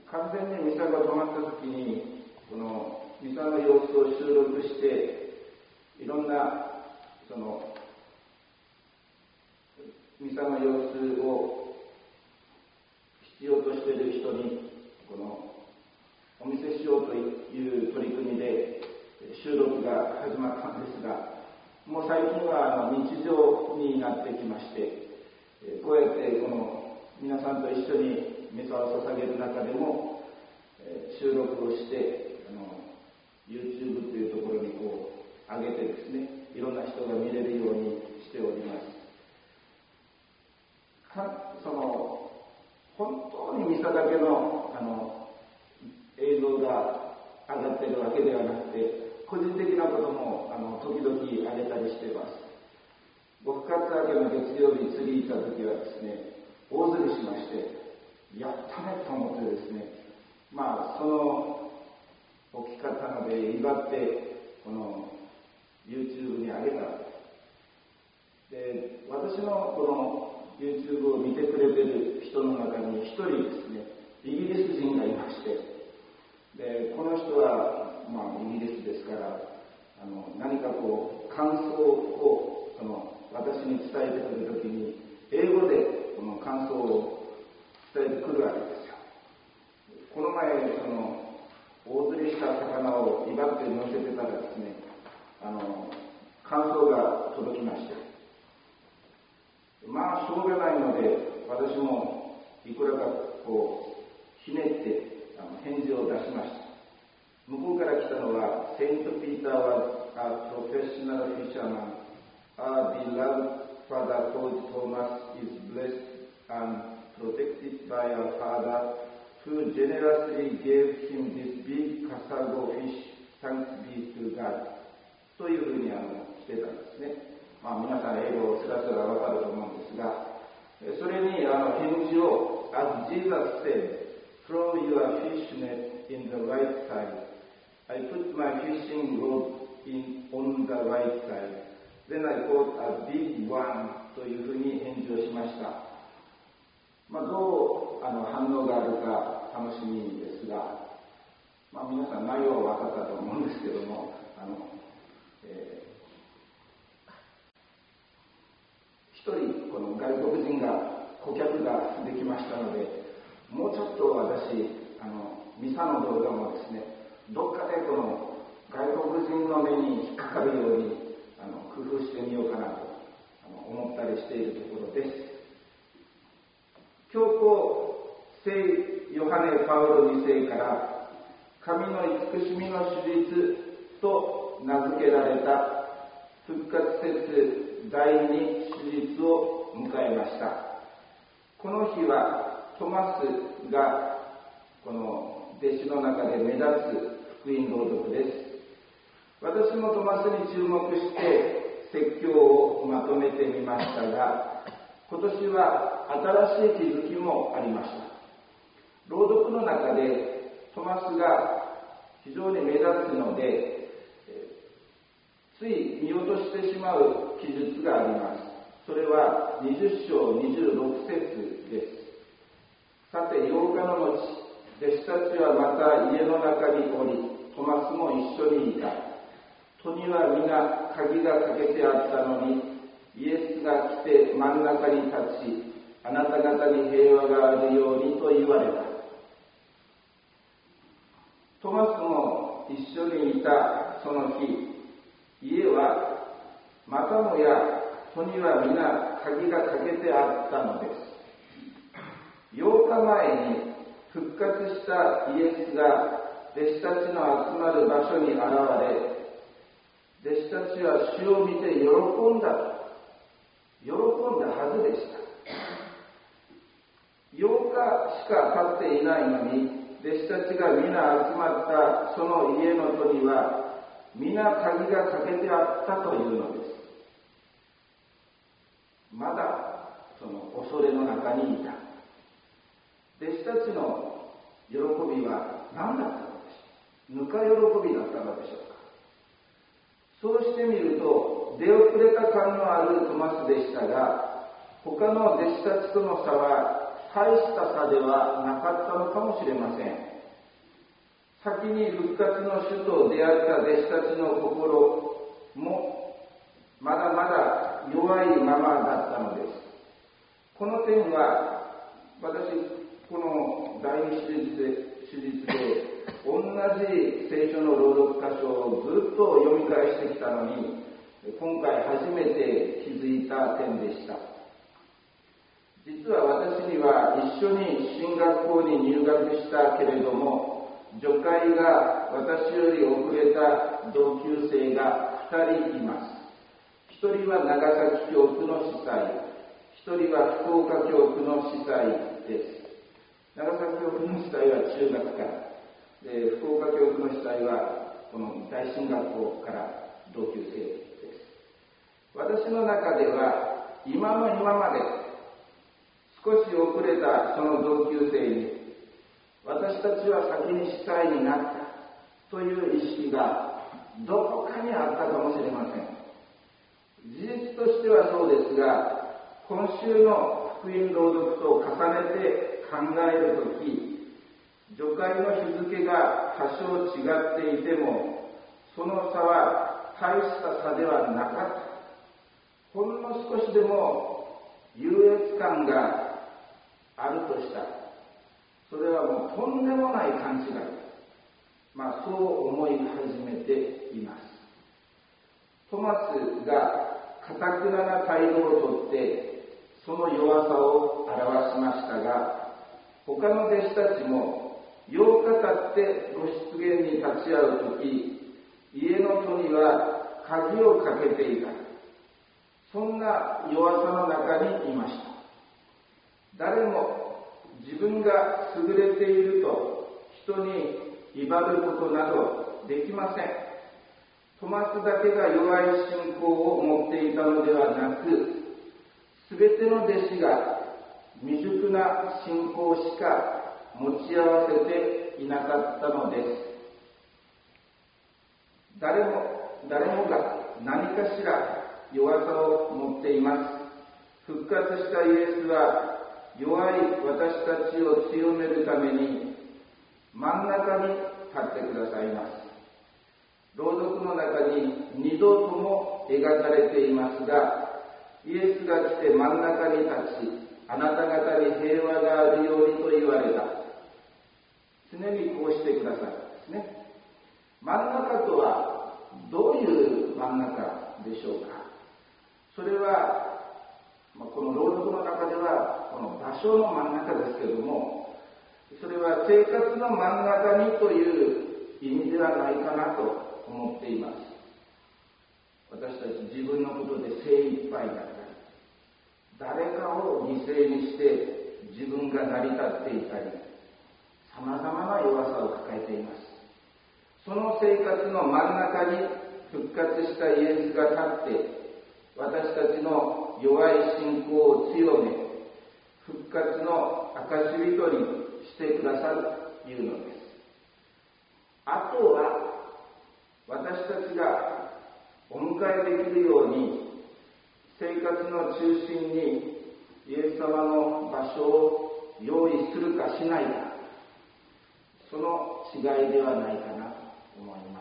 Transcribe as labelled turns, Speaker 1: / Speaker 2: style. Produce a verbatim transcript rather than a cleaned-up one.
Speaker 1: 完全にミサが止まった時にこのミサの様子を収録していろんなそのミサの様子を必要としている人にこのお見せしようという取り組みで収録が始まったんですが、もう最近はあの日常になってきまして、こうやってこの皆さんと一緒にミサを捧げる中でも収録をしてあの YouTube というところにこう上げてですね、いろんな人が見れるようにしております。かその本当にミサだけのあの映像が上がっているわけではなくて、個人的なこともあの時々上げたりしています。僕復活明けの月曜日次行った時はですね、大釣りしまして、やったねと思ってですね、まあその大きかったので威張ってこの YouTube に上げたわけです。で、私のこの YouTube を見てくれている人の中に一人ですね、イギリス人がいまして、でこの人は、まあ、イギリスですからあの何かこう感想をその私に伝えてくるときに英語でこの感想を伝えてくるわけですよ。この前その大釣りした魚を威張って乗せてたらですね、あの感想が届きまして、まあしょうがないので私もいくらかこうひねってあの返事を出しました。向こうから来たのは、セイント・ピーターは a professional fisherman. Our beloved father Thomas is blessed and protected by our father, who generously gave him this big casago fish. Thanks be to God. というふうにあのしてたんですね。まあ皆さん英語をすらすらわかると思うんですが、それにあの返事を As Jesus said, throw your fish net in the right side. I put my fishing rod in on the right side. Then I caught a big one というふうに返事をしました。まあ、どうあの反応があるか楽しみですが、まあ、皆さん内容は分かったと思うんですけども、あの、えー、一人この外国人が顧客ができましたので、もうちょっと私あのミサの動画もですね、どっかでこの外国人の目に引っかかるようにあの工夫してみようかなとあの思ったりしているところです。教皇聖ヨハネ・パウロに世から神の慈しみの手術と名付けられた復活節第二手術を迎えました。この日はトマスがこの弟子の中で目立つ福音朗読です。私もトマスに注目して説教をまとめてみましたが、今年は新しい気づきもありました。朗読の中でトマスが非常に目立つので、つい見落としてしまう記述があります。それはにじゅっ章にじゅうろく節です。さてようかの後、弟子たちはまた家の中におり、トマスも一緒にいた。戸には皆鍵がかけてあったのに、イエスが来て真ん中に立ち、あなた方に平和があるようにと言われた。トマスも一緒にいたその日、家はまたもや戸には皆鍵がかけてあったのです。ようかまえに復活したイエスが弟子たちの集まる場所に現れ、弟子たちは主を見て喜んだと。喜んだはずでした。ようかしか経っていないのに、弟子たちが皆集まったその家の戸には皆鍵がかけてあったというのです。まだその恐れの中にいた。弟子たちの喜びは何だったのでしょう。ぬか喜びだったのでしょうか。そうしてみると、出遅れた感のあるトマスでしたが、他の弟子たちとの差は大した差ではなかったのかもしれません。先に復活の主と出会った弟子たちの心もまだまだ弱いままだったのです。この点は私この第二手術で手術で同じ聖書の朗読箇所をずっと読み返してきたのに、今回初めて気づいた点でした。実は私には一緒に進学校に入学したけれども、助会が私より遅れた同級生がふたりいます。ひとりは長崎教区の司祭、ひとりは福岡教区の司祭です。長崎教区の司祭は中学からで、福岡教区の司祭はこの大進学校から同級生です。私の中では今の今まで少し遅れたその同級生に、私たちは先に司祭になったという意識がどこかにあったかもしれません。事実としてはそうですが、今週の福音朗読と重ねて考えるとき、助会の日付が多少違っていても、その差は大した差ではなかった。ほんの少しでも優越感があるとしたら、それはもうとんでもない勘違い。まあそう思い始めています。トマスが堅くなな態度をとってその弱さを表しましたが、他の弟子たちもようか経ってご出現に立ち会うとき、家の戸には鍵をかけていた。そんな弱さの中にいました。誰も自分が優れていると人に威張ることなどできません。トマスだけが弱い信仰を持っていたのではなく、すべての弟子が未熟な信仰しか持ち合わせていなかったのです。誰も誰もが何かしら弱さを持っています。復活したイエスは弱い私たちを強めるために真ん中に立ってくださいます。朗読の中に二度とも描かれていますが、イエスが来て真ん中に立ち、あなた方に平和があるようにと言われた。常にこうしてくださいですね。真ん中とはどういう真ん中でしょうか。それは、まあ、この朗読の中ではこの場所の真ん中ですけれども、それは生活の真ん中にという意味ではないかなと思っています。私たち自分のことで精一杯だったり、誰かを犠牲にして自分が成り立っていたり、さまざまな弱さを抱えています。その生活の真ん中に復活したイエスが立って、私たちの弱い信仰を強め、復活の証人にしてくださるというのです。あとは私たちがお迎えできるように、生活の中心にイエス様の場所を用意するかしないか、その違いではないかなと思います。